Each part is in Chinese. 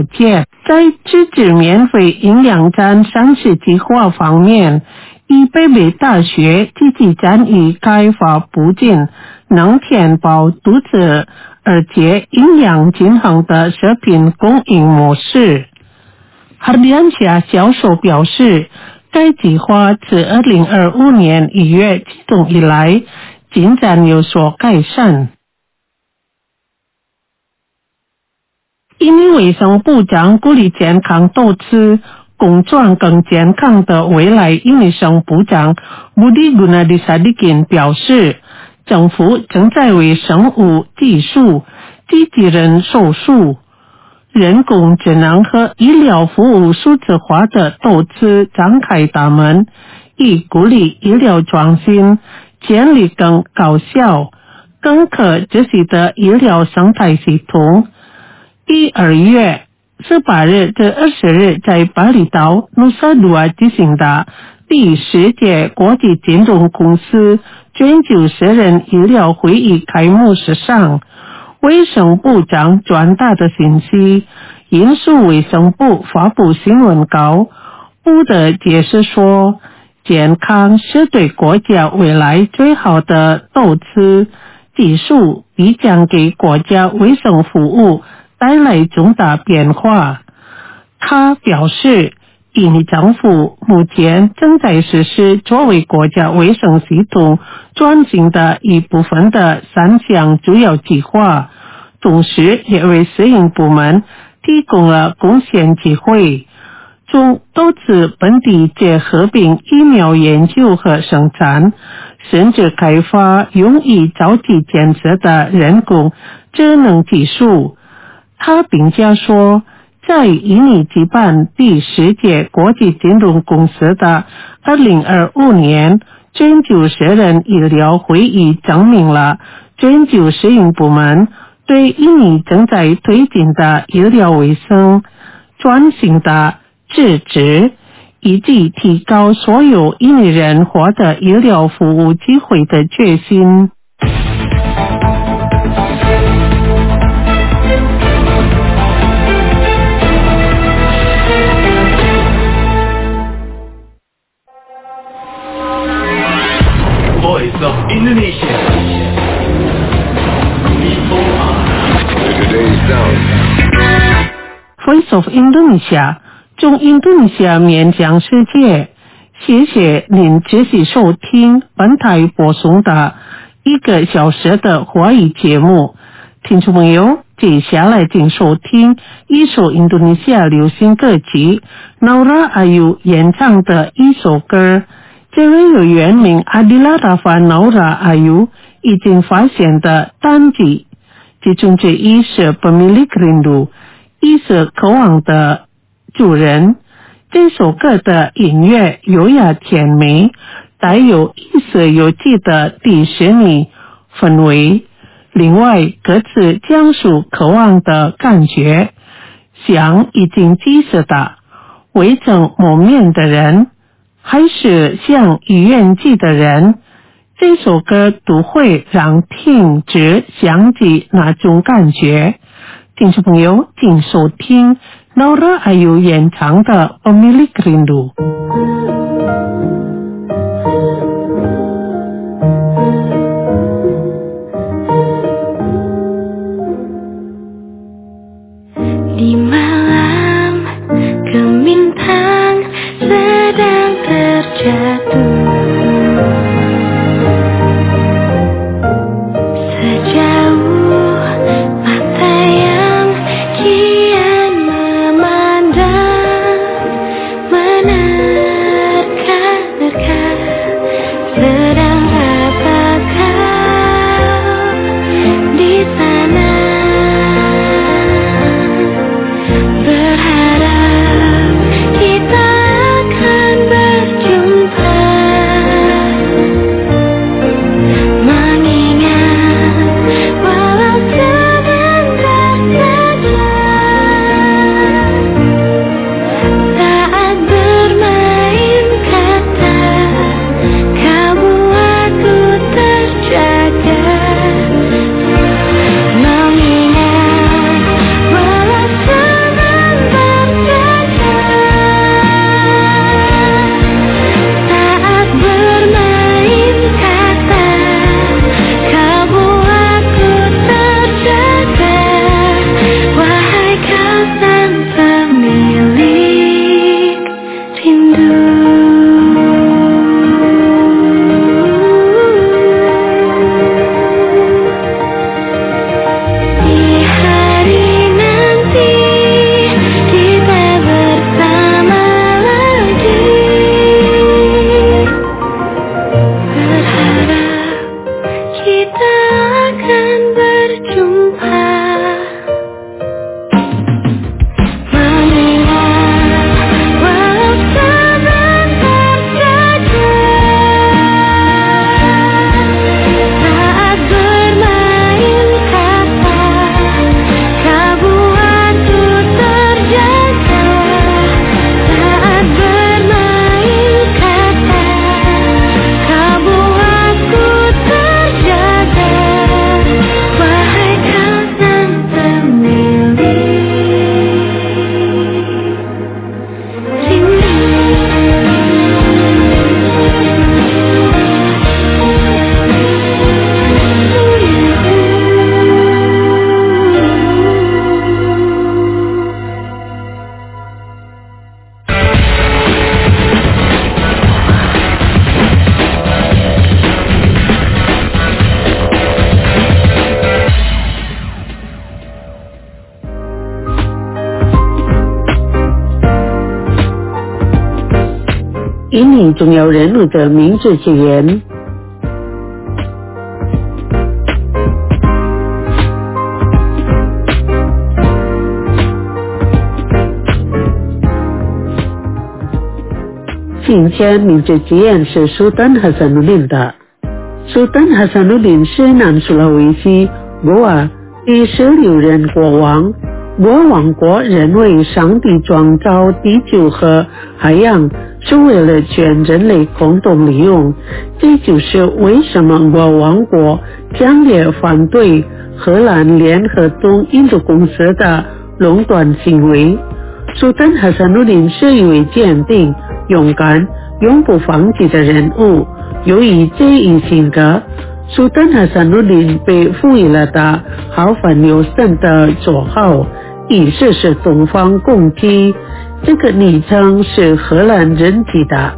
界。在支持免费营养餐膳食计划方面，以北美大学积极参与开发不仅能填饱肚子，而且营养均衡的食品供应模式。哈利安霞教授表示，该计划自2025年1月启动以来，进展有所改善。印尼卫生部长鼓励健康豆吃，共创更健康的未来。印尼省部长Budi Gunadisadikin表示，政府正在为生物技术、机器人手术、人工智能和医疗服务数字化的投资张开大门，以鼓励医疗创新，建立更高效、更可持续的医疗生态系统。2月18日至20日在巴厘岛努萨杜瓦举行的第10届国际金融公司全球私人医疗会议开幕式上，卫生部长转达的信息引述卫生部发布新闻稿，部的解释说，健康是对国家未来最好的投资，技术必将给国家卫生服务带来重大变化。他表示，印尼政府目前正在实施作为国家卫生系统转型的一部分的3项主要计划，同时也为私营部门提供了贡献机会，从投资本地及合并疫苗研究和生产，甚至开发用于早期检测的人工智能技术。他并加说，在印尼举办第10届国际金融公司的2025年全球私人医疗会议证明了全球私营部门对印尼正在推进的医疗卫生转型的支持，以及提高所有印尼人获得医疗服务机会的决心。 Voice of Indonesia. Today's sound. Voice of Indonesia， 从印度尼西亚面向世界。谢谢您继续收听本台播送的1个小时的华语节目。听众朋友，接下来请收听一首印度尼西亚流行歌曲 Naura Ayu 演唱的一首歌。这位由原名 Adila Rafa Naura Ayu 已经发现的单曲，其中之一是 Pemilik Rindu， 一是渴望的主人。这首歌的音乐优雅甜美，带有意识游记的迪士尼氛围。另外，歌词讲述渴望的感觉，像已经记死的未曾谋面的人，还是像已远去的人，这首歌都会让听者想起那种感觉。听众朋友，请收听 Naura Ayu 演唱的 Pemilik Rindu。 Di malam gemintang sedang terjatuh, sejauh mata yang kian memandang menerka 印尼重要人物的名字之言。今天名字之言是苏丹哈萨努林的。苏丹哈萨努林是南苏拉威西果瓦第16任国王。国王国认为上帝创造地球和海洋是为了全人类共同利用，这就是为什么国王国强烈反对荷兰联合东印度公司的垄断行为。苏丹哈萨努林是一位坚定、勇敢、永不放弃的人物。由于这一性格，苏丹哈萨努林被赋予了他豪放有神的绰号，意思是东方公鸡。这个昵称是荷兰人起的。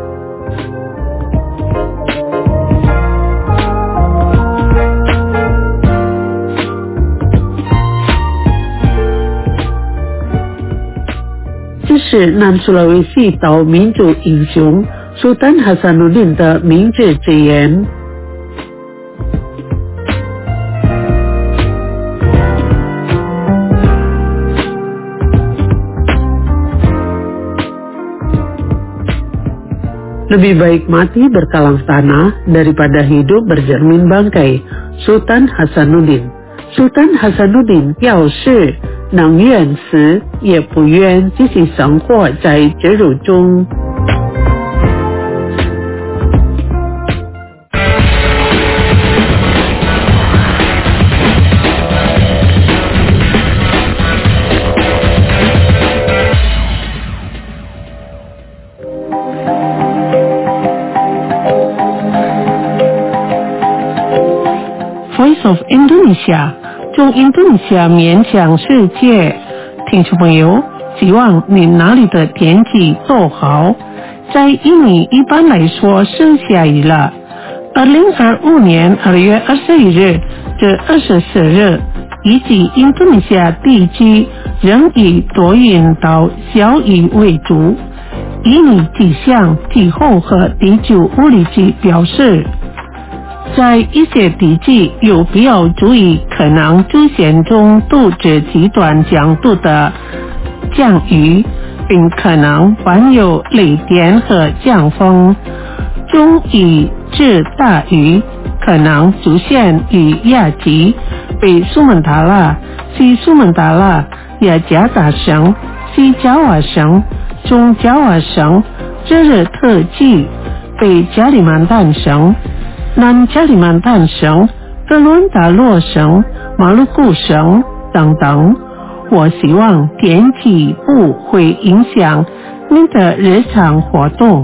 这是南苏拉威西岛民族英雄苏丹哈萨努林的名字之言。Lebih baik mati berkalang tanah daripada hidup bercermin bangkai. Sultan Hasanuddin. Sultan Hasanuddin 表示能愿死也不愿继续生活在耻辱中。Voice of Indonesia 中印度尼西亚面向世界。听众朋友，希望你哪里的天气都好。在印尼一般来说是下雨了。2025年2月21日至24日，预计印度尼西亚地区仍以多云到小雨为主。印尼气象、气候和地球物理局表示，在一些地区有必要注意可能出现中度至极端强度的降雨，并可能伴有雷电和强风。中雨至大雨可能出现于雅吉、北苏门答腊、西苏门答腊、雅加达省、西爪哇省、中爪哇省、热热特区、北加里曼丹省、南加里曼丹省、哥伦达洛省、马鲁库省等等。我希望天气不会影响你的日常活动。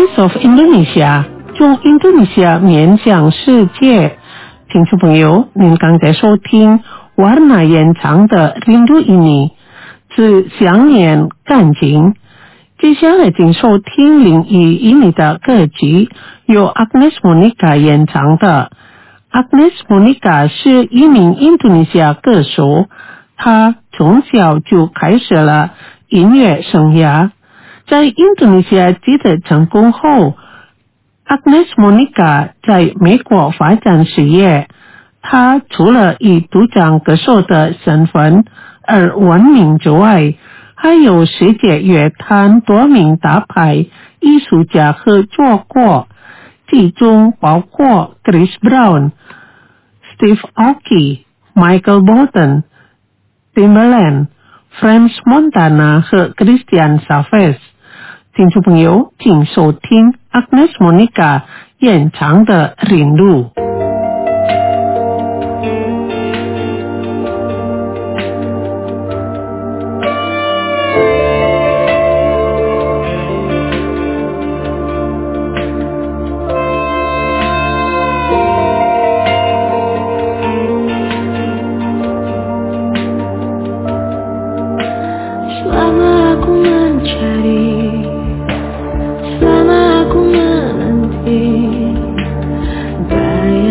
Voice of Indonesia 用印度尼西亚面向世界。听众朋友，您刚才收听Warna演唱的《Rindu Ini》是想念感情。接下来请收听01ini的歌曲，由 Agnes Monica 演唱的。Agnes Monica 是一名印度尼西亚歌手，她从小就开始了音乐生涯。在印度尼西亚取得成功后， Agnes Monica 在美国发展事业。她除了以独唱歌手的身份而闻名之外，还有世界乐坛多名大牌艺术家合作过，其中包括 Chris Brown、Steve Aoki、Michael Bolton、Timbaland、French Montana 和 Christian Savage。听众朋友，请收听 Agnes Monica 演唱的《Rindu》。 Selama aku menanti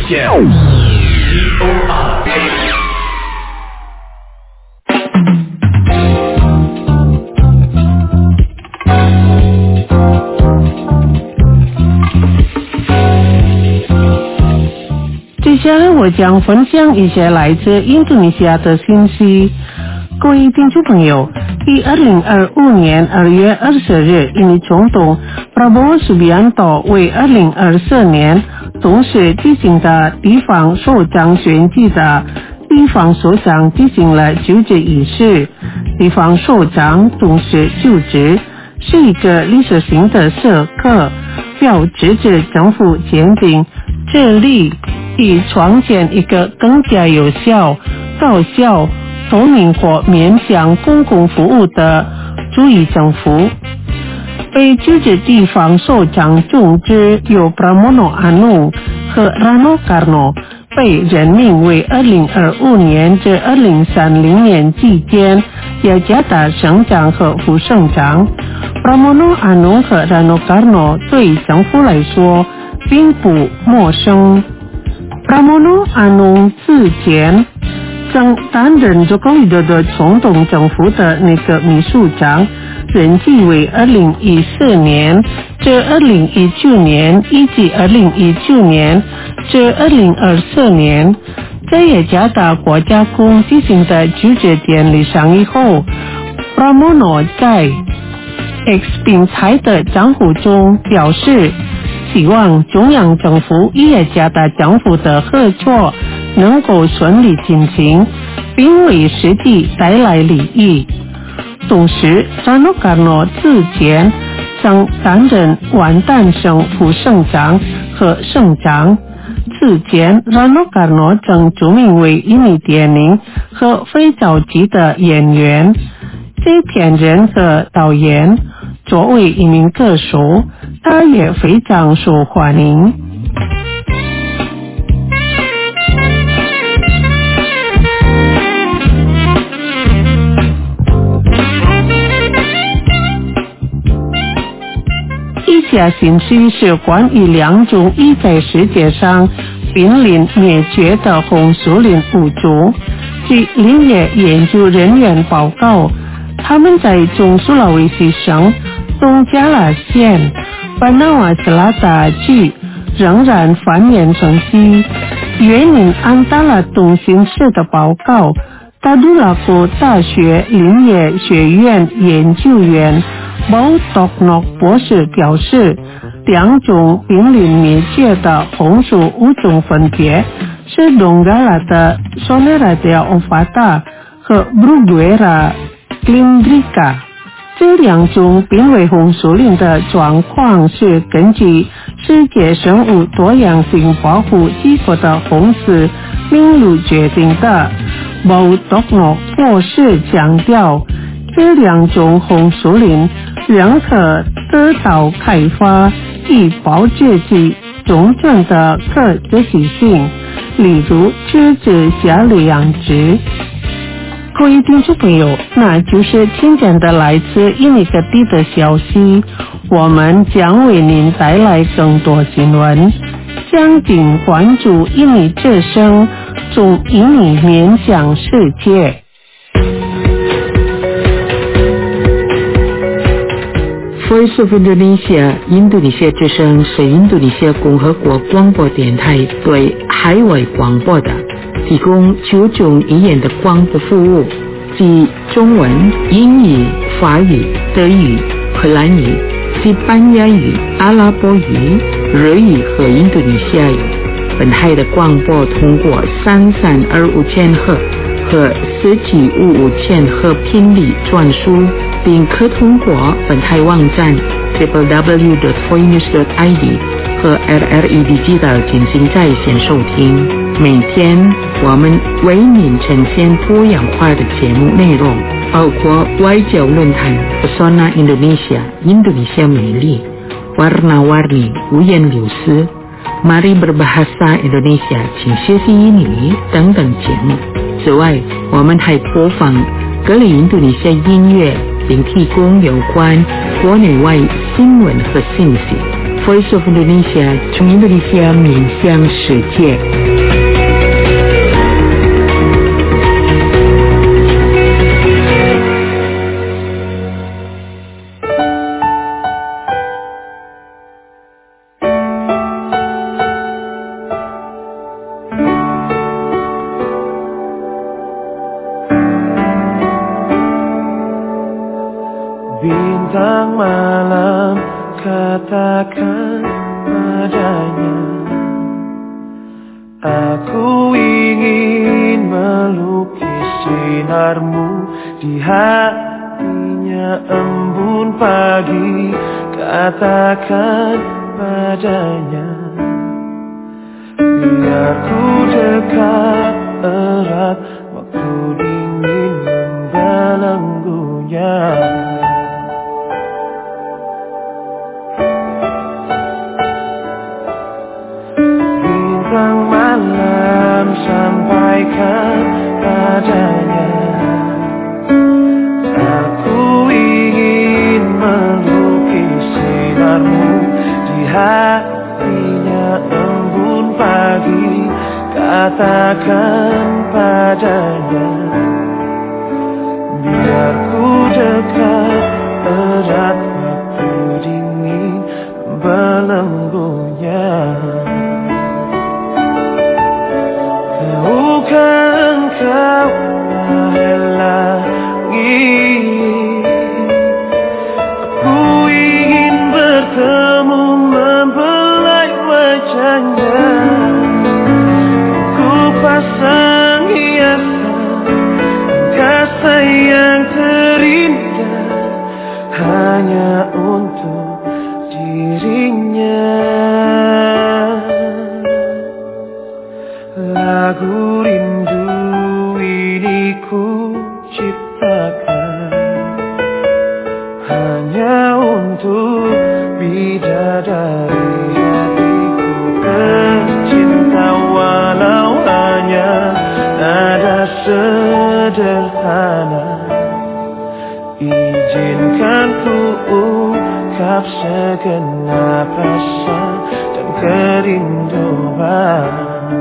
Jam COR。 接下来我将分享一些来自印度尼西亚的信息。各位听众朋友，于2025年2月20日，印尼总统 Prabowo Subianto 为2024年同时进行的地方首长选举的地方首长进行了就职仪式。地方首长同时就职是一个历史性的时刻，标志着政府坚定致力以创建一个更加有效、高效、透明和面向公共服务的主义政府。被就职地方首长中之有 Pramono Anung 和 Rano Karno 被任命为2025年至2030年期间雅加达省长和副省长。Pramono Anung 和 Rano Karno 对政府来说并不陌生。Pramono Anung 之前曾担任Joko Widodo总统政府的那个秘书长，任期为2014年至2019年以及2019年至2024年。在雅加达国家宫进行的就职典礼上以后， Pramono 在 X 平台的账户中表示，希望中央政府与雅加达政府的合作能够顺利进行，并为实际带来利益。同时 Rano Karno 之前曾担任万丹省副省长和省长。此前 Rano Karno 曾著名为印尼电影和非洲籍的演员、制片人和导演。作为一名歌手，他也非常受欢迎。以下信息是关于2种已在世界上濒临灭绝的红树林物种，据林业研究人员报告，他们在中苏拉威西省东加拉县班纳瓦斯拉达区仍然繁衍成绩。原因按照了东新市的报告，达杜拉国大学林业学院研究员包多诺博士表示，2种濒临灭绝的红树物种分别是东加拉的 Soneradea ovata 和 Bruguera glindrica。这2种濒危红树林的状况是根据世界生物多样性保护机构的红石名录决定的。包多诺博士强调，这2种红树林仍可得到开发，以保持其种种的可持续性，例如支持夏令养殖。各位听众朋友，那就是今天的来自印尼各地的消息，我们将为您带来更多新闻，详尽关注印尼之声，从印尼面向世界。 Voice of Indonesia 印度尼西亚之声是印度尼西亚共和国广播电台对海外广播的提供9种语言的广播服务，即中文、英语、法语、德语、荷兰语、西班牙语、阿拉伯语、日语和印度尼西亚语。本台的广播通过3325千赫和1755千赫频率传输，并可通过本台网站 www.voinews.id 和 RRE Digital 进行在线收听。每天我们为您呈现多样化的节目内容，包括外交论坛 Pesona Indonesia 印度尼西亚美丽、Warna-Warni 五颜六色、Mari Berbahasa Indonesia 请学习印尼等等节目。此外，我们还播放各类印度尼西亚音乐，并提供有关国内外新闻和信息。 Voice of Indonesia 从印度尼西亚面向世界。 Bintang malam katakan padanya, aku ingin melukis sinarmu di hatinya embun pagi. Katakan padanya, biar ku dekat erat waktu dingin membelenggunya. Bintang malam sampaikan padanya, aku ingin melukis sinarmu di hatinya embun pagi. Katakan padanya, biar ku dekat erat waktu dingin membelenggunya. Tahukah engkau wahai langit, aku ingin bertemu membelai wajahnya. Ku pasang hiasan angkasa yang terindah hanya untuk dirinya. Lagu rindu ini ku ciptakan hanya untuk bidadari hatiku tercinta, walau hanya nada sederhana. Izinkan ku ungkap segenap rasa dan kerinduan.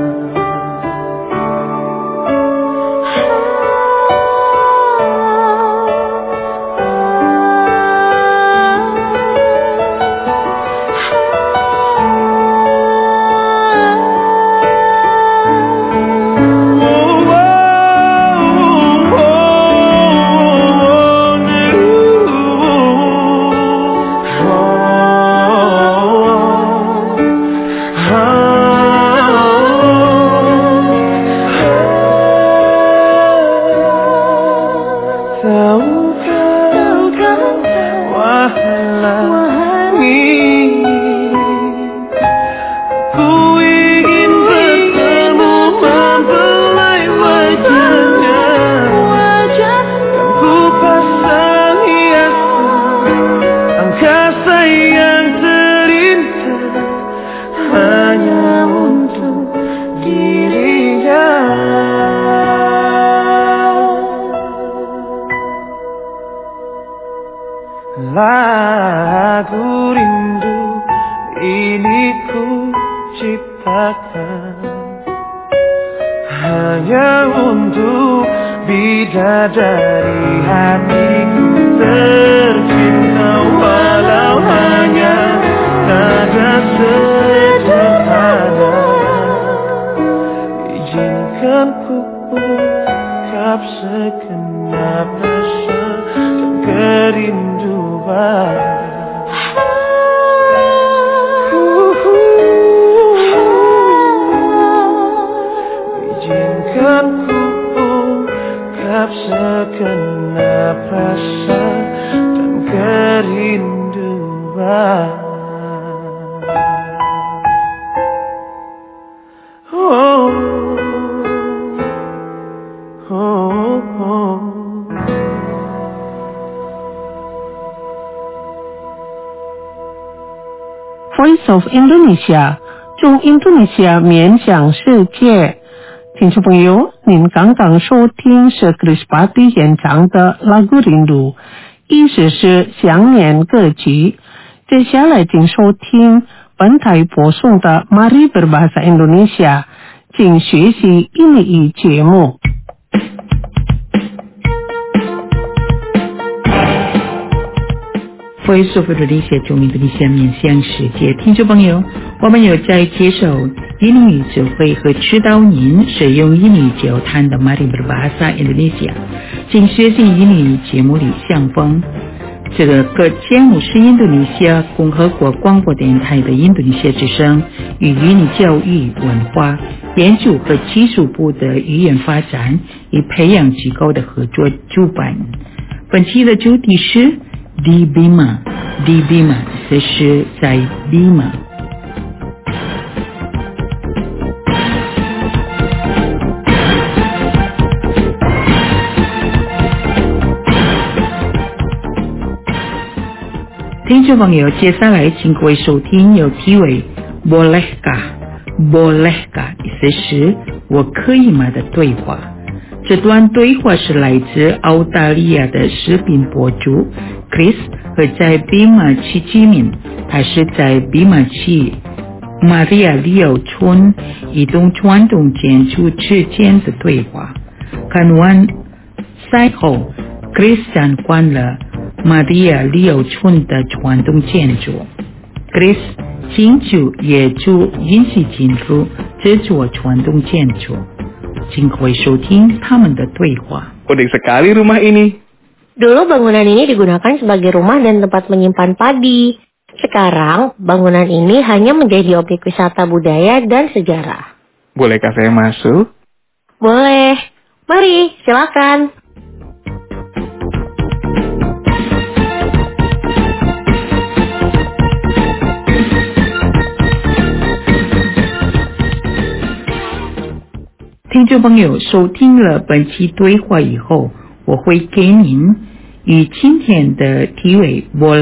Lagu rindu ini ku ciptakan hanya untuk bidadari hatiku tercinta, walau hanya nada sederhana. Izinkan ku ungkap segenap rasa dan kerinduan. Izinkan ku ungkap segenap rasa dan kerinduan. Oh, oh, oh. Voice of Indonesia 中印度尼西亚面向世界。听众朋友，您刚刚收听是 Krispati 演唱的 Lagu Rindu， 意思是想念歌曲。 接下来请收听本台播送的 Mari Berbahasa Indonesia， 请学习印尼语节目。 Voice of Indonesia 中印度尼西亚面向世界听众朋友，我们有在接受印尼语指挥和指导您使用印尼语交谈的 Mari Berbahasa Indonesia， 请学习印尼语节目里相逢。这个节目是印度尼西亚共和国广播电台的印度尼西亚之声与印尼教育文化研究和技术部的语言发展与培养机构的合作主办。本期的主题是di Bima， 这是在 Bima。听众朋友，接下来请各位收听有题为 Bolehkah， 意思是我可以吗的对话。这段对话是来自澳大利亚的视频博主 Chris 和在比马奇居民，他是在比马奇玛利亚里奥村移动传统建筑之间的对话。看完赛后 Chris 参观了玛利亚里奥村的传统建筑。Chris 进驻业主允许进入这座传统建筑，请各位收听他们的对话。 Unik sekali rumah ini. Dulu bangunan ini digunakan sebagai rumah dan tempat menyimpan padi. Sekarang bangunan ini hanya menjadi objek wisata budaya dan sejarah. Bolehkah saya masuk? Boleh. Mari, silakan. Teman-teman 听众朋友，收听了本期对话以后，我会给您与今天的题为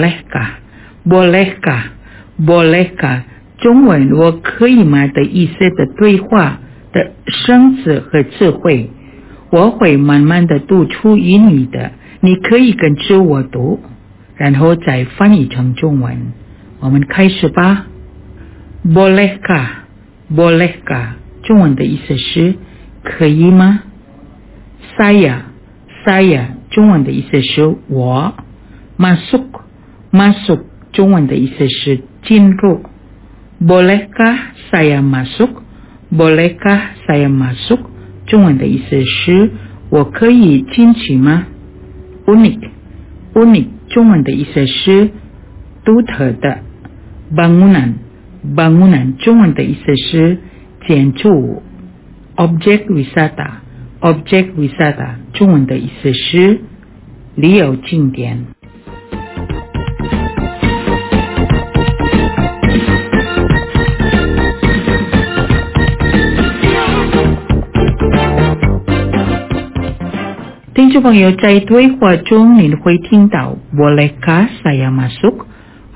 Bolehkah 中文我可以吗的意思的对话的生词和词汇，我会慢慢的读出英语的，你可以跟着我读，然后再翻译成中文。我们开始吧。 Bolehkah 中文的意思是可以吗？ Saya 中文的意思是我。 Masuk 中文的意思是进入。 Bolehkah saya masuk 中文的意思是我可以进去吗？ Unik 中文的意思是独特的。 Bangunan 中文的意思是建筑物。 Objek wisata 中文的意思是旅游景点。听众朋友，在对话中您会听到 Bolehkah saya masuk，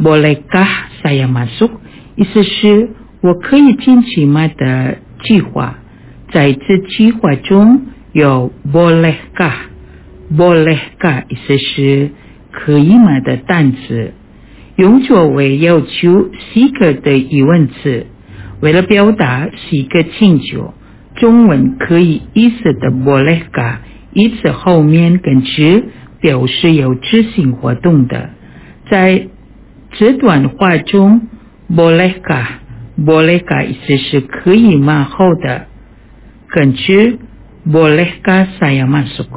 意思是我可以进去吗的句话。在这句话中有 Bolehkah 意思是可以吗的单词，用作为要求许可的疑问词。为了表达许可请求，中文可以意思的 Bolehkah 意思后面跟之表示有执行活动的。在这段话中 Bolehkah 意思是可以吗后的跟之 Bolehkah saya masuk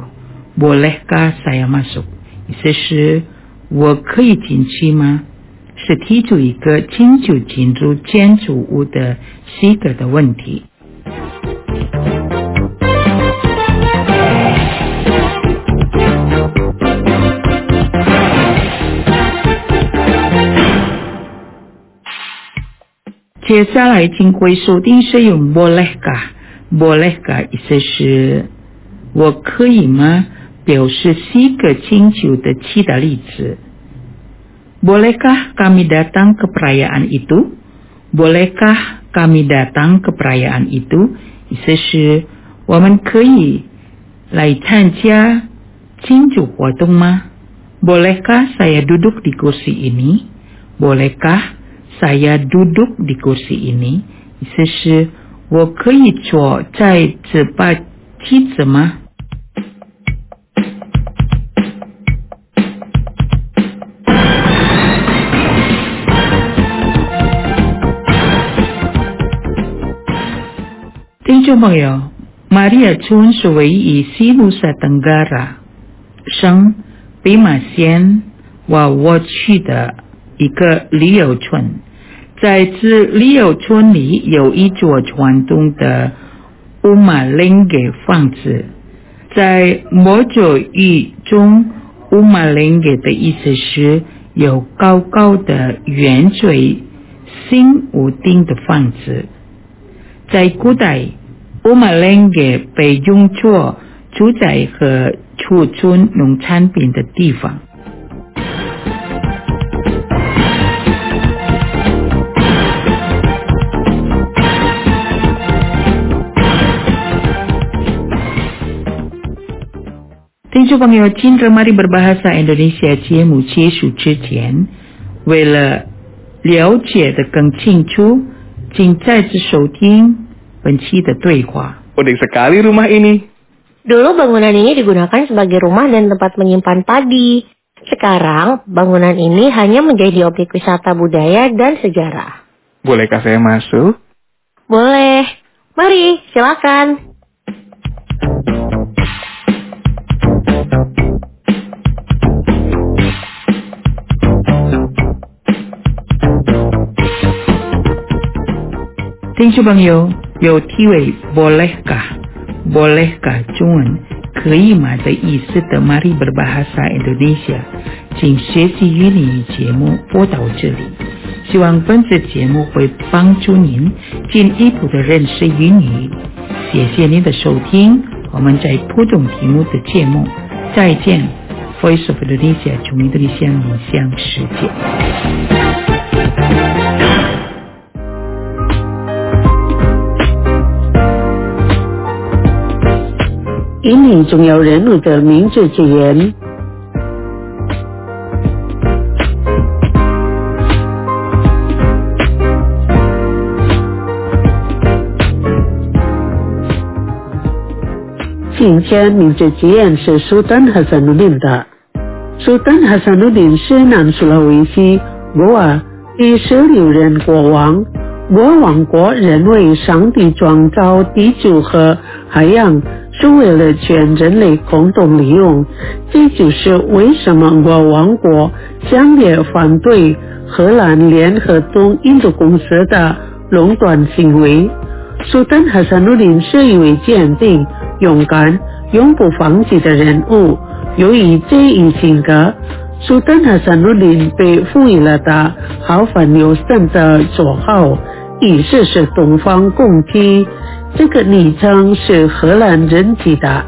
意思是我可以进去吗？是提出一个进入建筑物的许可的问题。接下来请各位收听使用 Bolehkah 意思是我可以吗？表示许可请求的其他例子。 Bolehkah kami datang ke perayaan itu？ Bolehkah kami datang ke perayaan itu？ 意思是我们可以来参加庆祝活动吗？ Bolehkah saya duduk di kursi ini？ Bolehkah saya duduk di kursi ini？ 意思是我可以坐在这把梯子吗？听众朋友，马里亚村是位于西努萨登嘎拉省北马县瓦沃区的一个旅游村。在这旅游村里有一座传统的乌马林给房子。在摩佐语中，乌马林给的意思是有高高的圆锥新屋顶的房子。在古代，乌马林给被用作住宅和储存农产品的地方。听众朋友，今日mari berbahasa Indonesia 节目结束之前，为了了解得更清楚，请再次收听本期的对话。 Unik sekali rumah ini. Dulu bangunan ini digunakan sebagai rumah dan tempat menyimpan padi. Sekarang bangunan ini hanya menjadi objek wisata budaya dan sejarah. Bolehkah saya masuk? Boleh. Mari, silakan. 听众朋友，有题为 bolehkah 中文可以吗的意思的 Mari berbahasa Indonesia 请学习英语节目播到这里，希望本次节目会帮助您进一步的认识英语。谢谢您的收听，我们在普通题目的节目再见。 Voice of Indonesia 从印度尼西亚面向世界。 引领重要人物的名字之言。今天名字之言是 Sultan Hasanuddin 的。Sultan Hasanuddin 是南苏拉维西果瓦第16任国王。国王国认为上帝创造地球和海洋是为了全人类共同利用，这就是为什么国王国强烈反对荷兰联合东印度公司的垄断行为。Sultan Hasanuddin 是一位坚定、勇敢、永不放弃的人物。由于这一性格， Sultan Hasanuddin 被赋予了他豪放有神的绰号，意思是东方公鸡。这个昵称是荷兰人起的。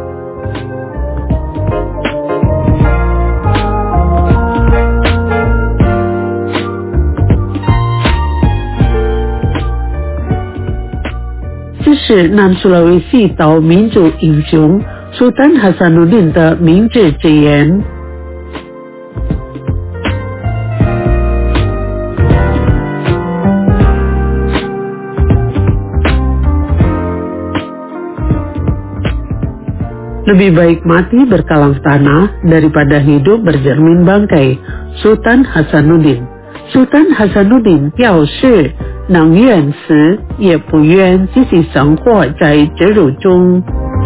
这是南苏拉维西岛民族英雄 Sultan Hasanuddin 的名字之言。Lebih baik mati berkalang tanah daripada hidup bercermin bangkai. Sultan Hasanuddin. Sultan Hasanuddin 表示能愿死也不愿继续生活在耻辱中。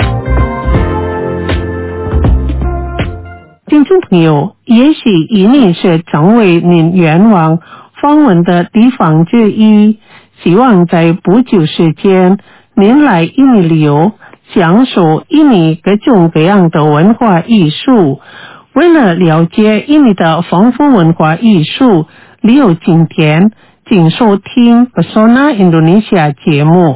听众朋友，也许印尼是成为您愿望访问的地方之一，希望在不久时间您来印尼旅游，享受印尼各种各样的文化艺术。为了了解印尼的丰富文化艺术旅游景点，请收听 Pesona Indonesia 节目。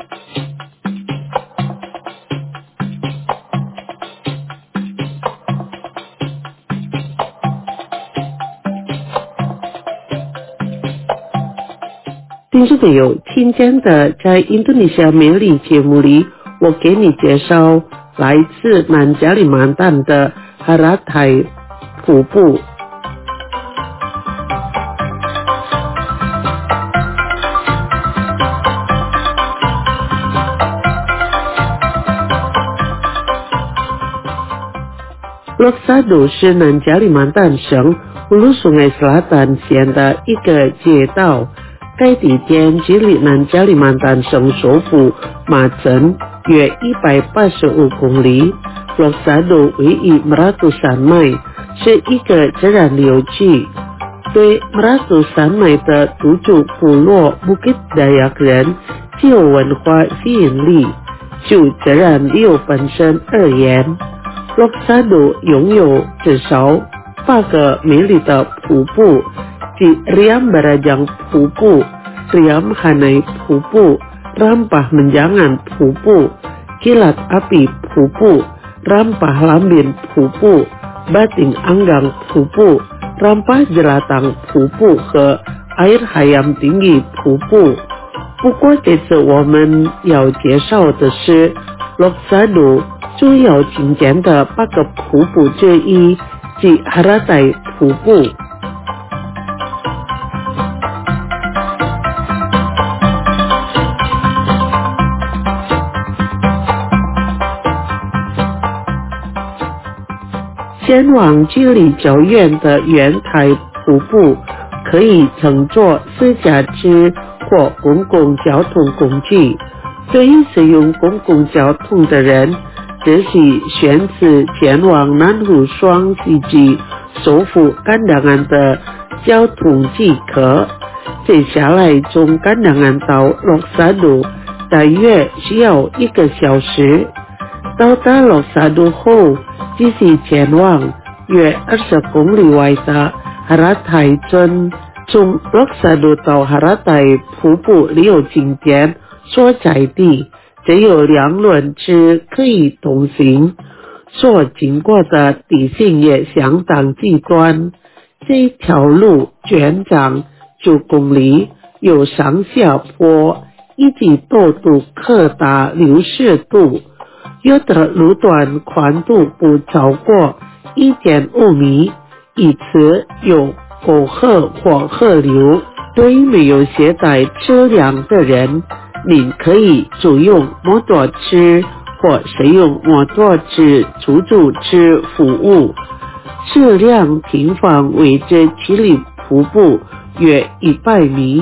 听众朋友，今天的在印度尼西亚美丽节目里，我给你介绍来自南加里曼丹的哈拉泰瀑布。 Lok Sado 是南加里曼丹省乌鲁苏埃斯拉丹县的一个街道，该地点距离南加里曼丹省首府马镇约185公里。Lok Sado 位于 Meratus 山脉，是一个自然流域。对 Meratus 山脉的土著部落 Bukit Dayak 人具有文化吸引力。就自然流本身而言，Lok Sado 拥有至少8个美丽的瀑布，即 Riam Barajang 瀑布、Riam Hanai 瀑布、Rampah Menjangan 瀑布、Kilat Api 瀑布、Rampah Lambin 瀑布、Bating Anggang 瀑布、Rampah Jelatang 瀑布和 Air Hayam Tinggi 瀑布。不过这次我们要介绍的是 Lok Sado 主要景点的8个瀑布之一，即 Haratai 瀑布。前往距离较远的圆台瀑布，可以乘坐私家车或公共交通工具。对于使用公共交通的人，只需选择前往南湖双溪及首府甘达安的交通即可。接下来从甘达安到 Lok Sado 大约需要1个小时。到达 Lok Sado 后，继续前往约20公里外的 Haratai 镇。从 Lok Sado 到 Haratai 瀑布旅游景点所在地，只有2轮车可以通行，所经过的地形也相当极端。这条路全长9公里，有上下坡，以及陡度可达60度，有的路段宽度不超过 1.5 米，因此有沟壑或河流。对于没有携带车辆的人，您可以租用摩托车或使用摩托车出租车服务。车辆停放位置距离瀑布约100米。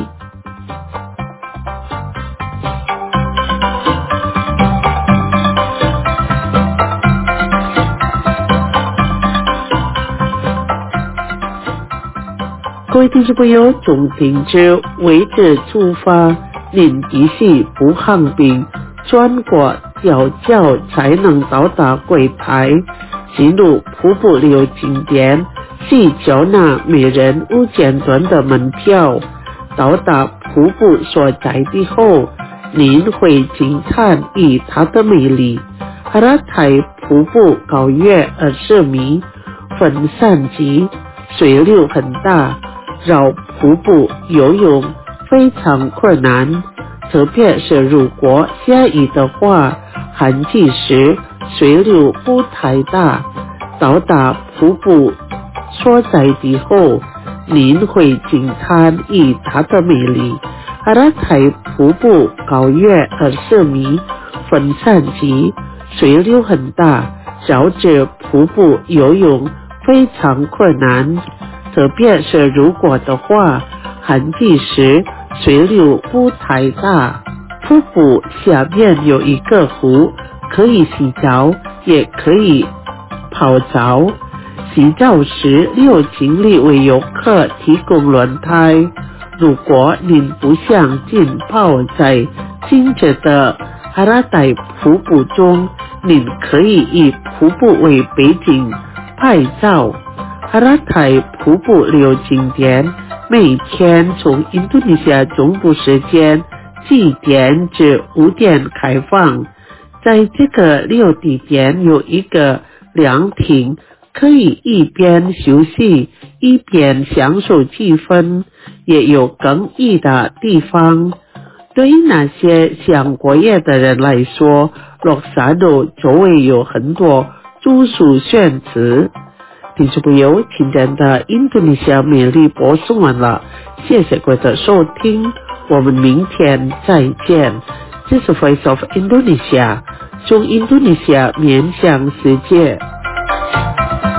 各位听众朋友，从停车位置出发，您必须步行并穿过吊桥才能到达柜台，进入瀑布旅游景点，需缴纳每人5000盾的门票。到达瀑布所在地后，您会惊叹于它的美丽。Haratai 瀑布高约20米，分散级，水流很大，绕瀑布游泳非常困难，特别是如果下雨的话，旱季时水流不太大。到达瀑布所在地后，您会惊叹于它的美丽。Haratai 瀑布高约20米，分散级，水流很大，绕着瀑布游泳非常困难，特别是如果的话，旱季时水流不太大。瀑布下面有一个湖，可以洗澡，也可以泡澡。洗澡时旅游经理为游客提供轮胎。如果您不想浸泡在清澈的 Haratai 瀑布中，您可以以瀑布为背景拍照。Haratai 瀑布旅游景点每天从印度尼西亚中部时间7点至5点开放。在这个旅游地点有一个凉亭，可以一边休息一边享受气氛，也有更衣的地方。对于那些想过夜的人来说， Lok Sado 周围有很多住宿选择。听众朋友，今天的印度尼西亚美丽播送完了，谢谢各位的收听，我们明天再见。这是 Voice of Indonesia， 从印度尼西亚面向世界。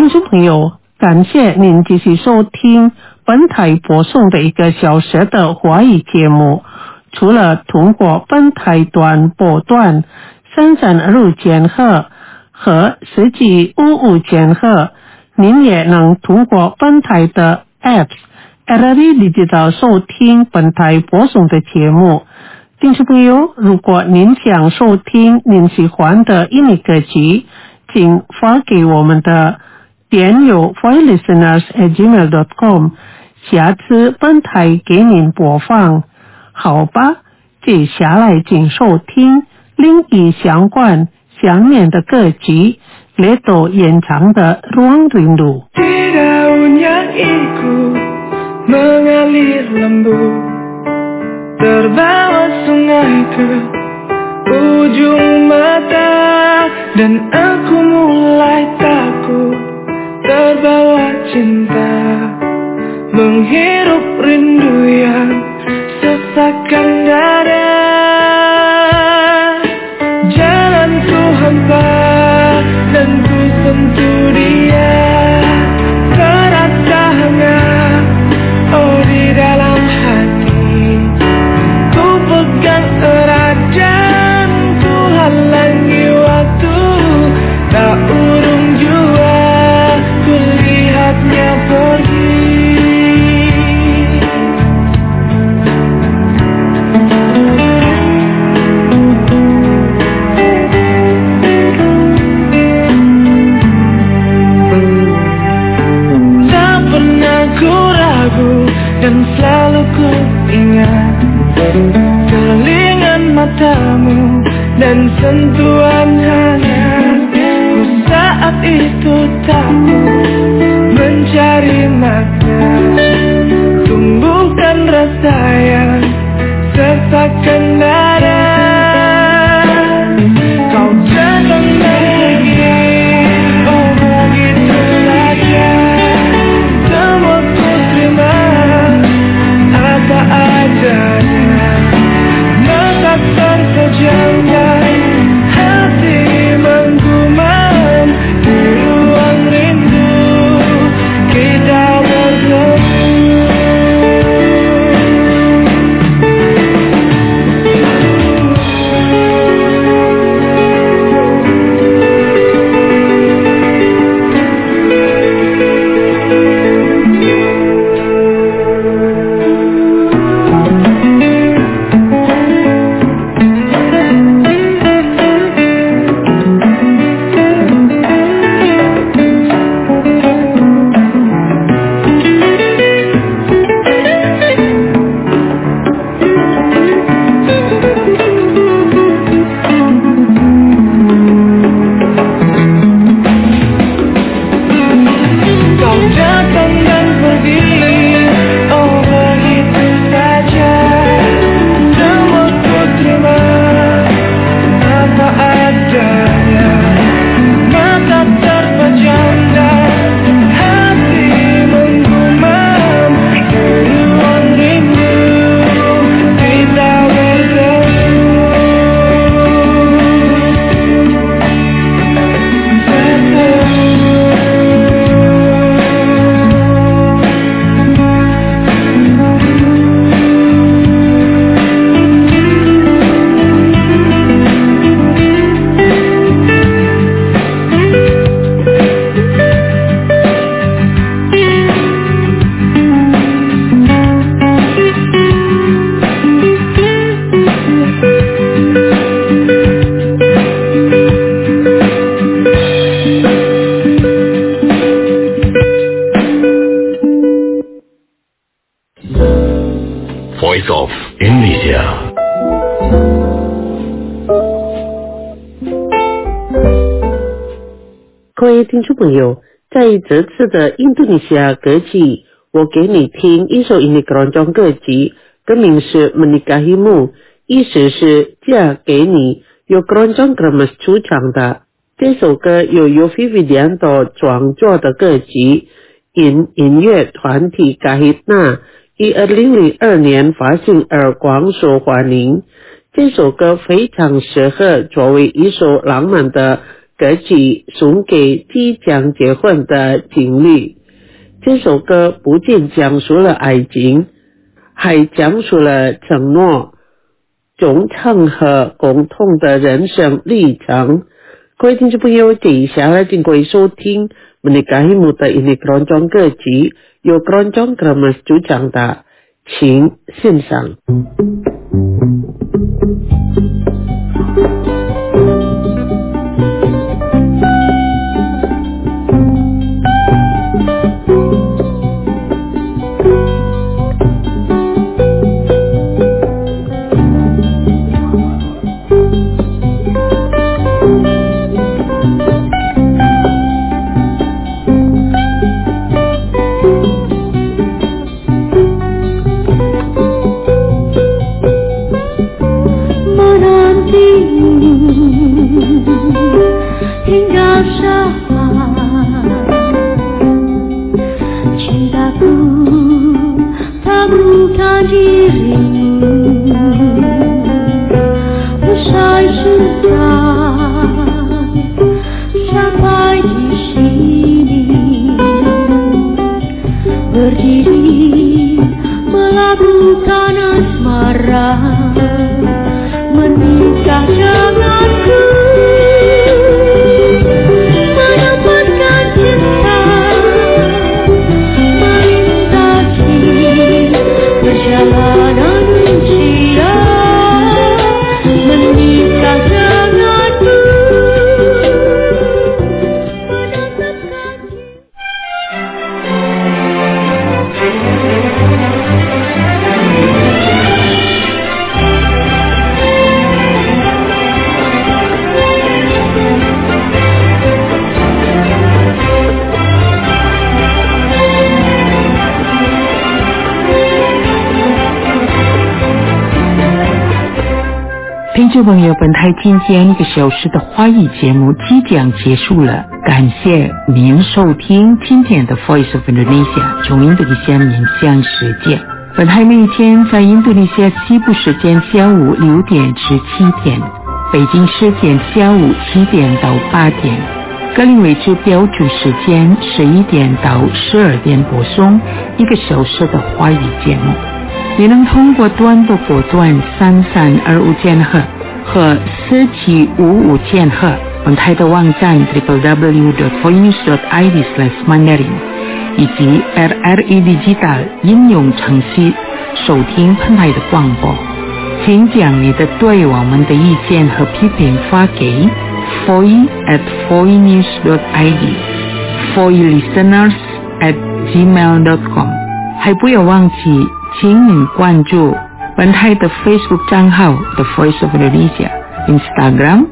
听众朋友，感谢您继续收听本台播送的1个小时的华语节目。除了通过本台短波段32千赫和10级55千赫，您也能通过本台的 Apps RRI Digital 收听本台播送的节目。听众朋友，如果您想收听您喜欢的印尼歌曲，请发给我们的电邮 voilisteners@gmail.com， 下次本台给您播放。好吧，接下来请收听另一相关想念的歌曲，Leto演唱的 Ruang Rindu。 Di daun yang ikut mengalir lembut, terbawa sungai ke ujung mata, dan aku mulai takut terbawa cinta, menghirup rindu yang sesakkan dada. Jalanku hampa dan ku sentuh dia, terasa hangat oh di dalam hati. Ku pegang erat dan ku halangi waktu, tak urung jua ku lihatnya pergi. Dan selalu ku ingat kelingan matamu dan sentuhan hangatku. Saat itu takut mencari makna, tumbuhkan rasa yang sesakkan dada. Kau datang lagi, oh begitu saja, semua ku terima apa adanya. Mata terpejam dan hati menggumam, di ruang rindu kita bertemu. Voice of Indonesia。 各位听众朋友，在这次的印度尼西亚歌曲，我给你听一首印尼keroncong歌曲，歌名是 Menikahimu， 意思是嫁给你，由keroncong Kremes主唱的。这首歌由 Yovie Widianto 创作的歌曲，因音乐团体 Kahitna 于2002年发行而广受欢迎。这首歌非常适合作为一首浪漫的歌曲送给即将结婚的情侣。这首歌不仅讲述了爱情，还讲述了承诺、忠诚和共同的人生历程。各位听众朋友，接下来请各位收听 Menikahi Muda ini keroncong keji, yo keroncong kremes cucang da, 请欣赏。听众朋友，本台今天1个小时的华语节目即将结束了，感谢您收听今天的 Voice of Indonesia 从印度尼西亚面向世界。本台每天在印度尼西亚西部时间下午6点至7点，北京时间下午7点到8点，格林威治标准时间11点到12点播送1个小时的华语节目。也能通过短波波段3325千赫和4755千赫，本台的网站 www.voinews.id/mandarin 以及 RRI Digital 应用程序收听本台的广播。请将你的对我们的意见和批评发给 foi@voinews.id foilisteners@gmail.com， 还不要忘记请您关注本台的 Facebook 账号 The Voice of Indonesia， Instagram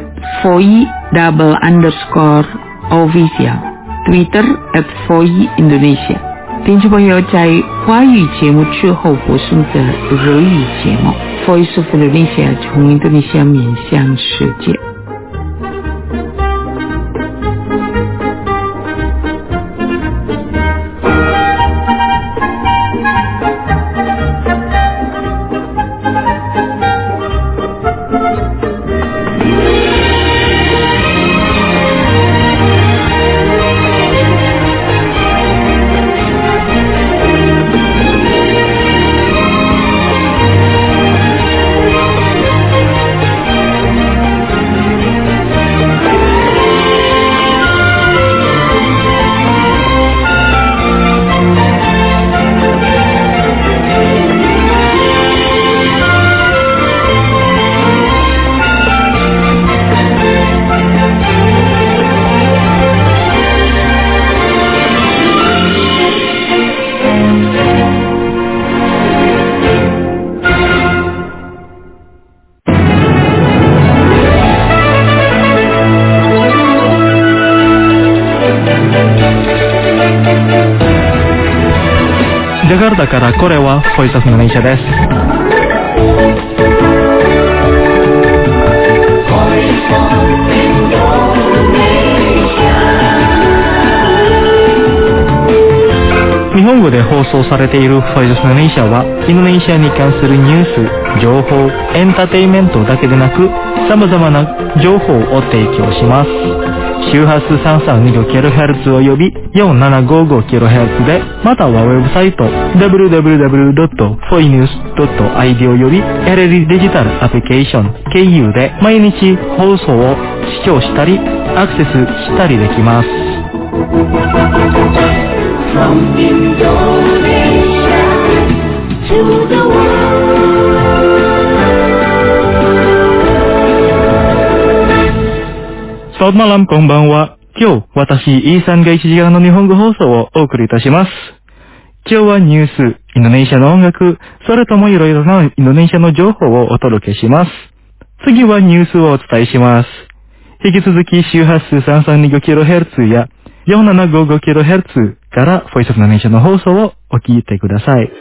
@foi_official， Twitter @foi_indonesia。 听众朋友，在华语节目之后播送的日语节目 Voice of Indonesia 从印度尼西亚面向世界。 Jakarta Kara Korewa Voice of Indonesia des. Nihongo de で放送されているフォイスインドネシアはインドネシアに関するニュース、情報、エンターテインメントだけでなく様々な情報を提供します。周波数 332kHz および 4755kHz で、またはウェブサイト www.foinews.id および LL デジタルアプリケーション KU で毎日放送を視聴したりアクセスしたりできます。 From Indonesia to the world。Selamat malam, こんばんは。今日、私、イーサンが1時間の日本語放送をお送りいたします。今日はニュース、インドネシアの音楽、それともいろいろなインドネシアの情報をお届けします。次はニュースをお伝えします。引き続き周波数 332kHz や 4755kHz からボイスオブインドネシアの放送をお聞いてください。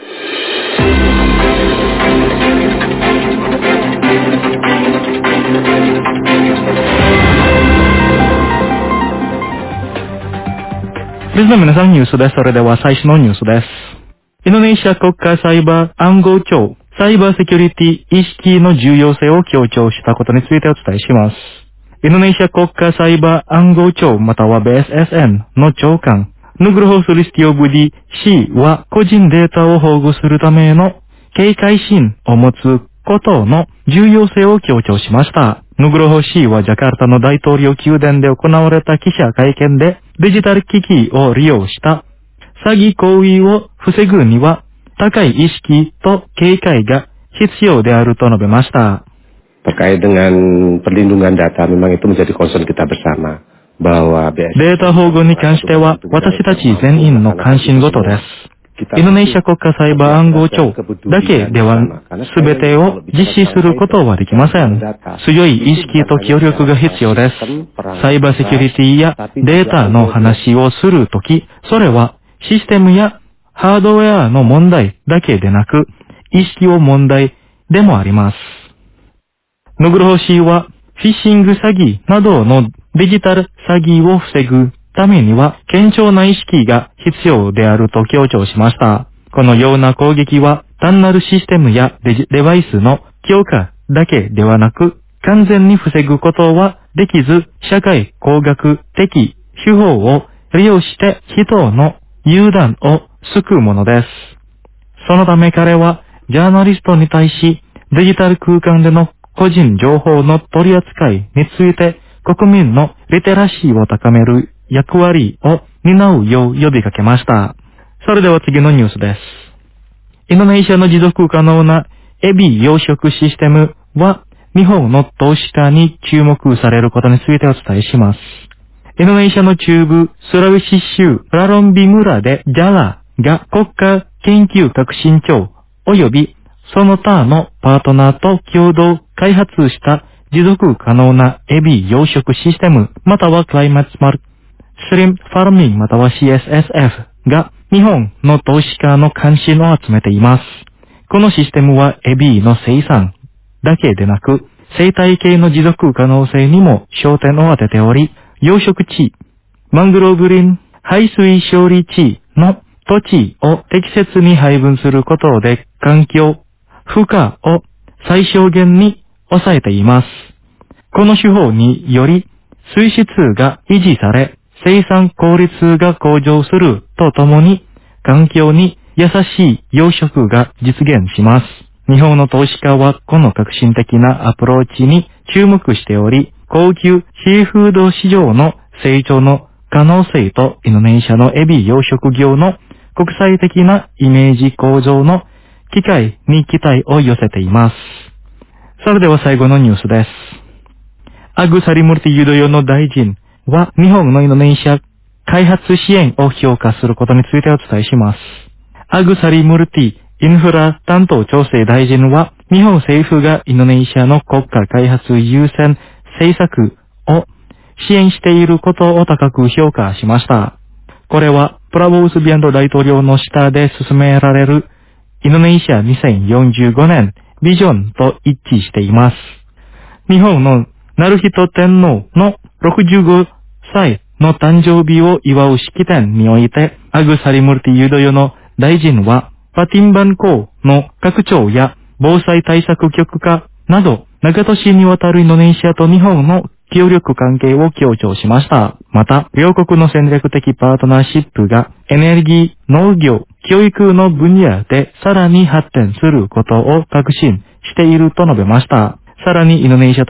リスナーの皆さん、ニュースです。それでは最初のニュースです。インドネシア国家サイバー暗号庁、サイバーセキュリティ意識の重要性を強調したことについてお伝えします。インドネシア国家サイバー暗号庁または BSSN の長官、ヌグロホスリスティオブディ C は個人データを保護するための警戒心を持つことの重要性を強調しました。ヌグロホ C はジャカルタの大統領宮殿で行われた記者会見でデジタル機器を利用した詐欺行為を防ぐには高い意識と警戒が必要であると述べました。 Terkait dengan perlindungan data, memang itu menjadi concern kita bersama. データ保護に関しては私たち全員の関心事です。インドネシア国家サイバー暗号庁だけでは全てを実施することはできません。強い意識と協力が必要です。サイバーセキュリティやデータの話をするとき、それはシステムやハードウェアの問題だけでなく、意識を問題でもあります。ヌグロホ C はフィッシング詐欺などのデジタル詐欺を防ぐためには堅調な意識が必要であると強調しました。このような攻撃は単なるシステムやデバイスの強化だけではなく完全に防ぐことはできず社会工学的手法を利用して人の油断を救うものです。そのため彼はジャーナリストに対しデジタル空間での個人情報の取り扱いについて国民のリテラシーを高める役割を担うよう呼びかけました。それでは次のニュースです。インドネシアの持続可能なエビ養殖システムは日本の投資家に注目されることについてお伝えします。インドネシアの中部スラウェシ州プラロンビ村でジャラが国家研究革新庁及びその他のパートナーと共同開発した持続可能なエビ養殖システムまたはクライマットスマートシュリンプファーミングまたは CSSF が日本の投資家の関心を集めています。このシステムはエビの生産だけでなく生態系の持続可能性にも焦点を当てており、養殖地、マングローブ林、排水処理地の土地を適切に配分することで環境負荷を最小限に抑えています。この手法により水質が維持され生産効率が向上するとともに環境に優しい養殖が実現します。日本の投資家はこの革新的なアプローチに注目しており、高級シーフード市場の成長の可能性とインドネシアのエビ養殖業の国際的なイメージ向上の機会に期待を寄せています。それでは最後のニュースです。アグサリムルティユドヨの大臣は日本のインドネシア開発支援を評価することについてお伝えします。アグサリムルティインフラ担当調整大臣は日本政府がインドネシアの国家開発優先政策を支援していることを高く評価しました。これはプラボウスビアンド大統領の下で進められるインドネシア2045年ビジョンと一致しています。日本のナルヒト天皇の65歳の誕生日を祝う式典において、アグサリムルティユドヨの大臣は、パティンバン港の各庁や防災対策局課など、長年にわたるインドネシアと日本の協力関係を強調しました。また、両国の戦略的パートナーシップがエネルギー、農業、教育の分野でさらに発展することを確信していると述べました。さらにインドネシア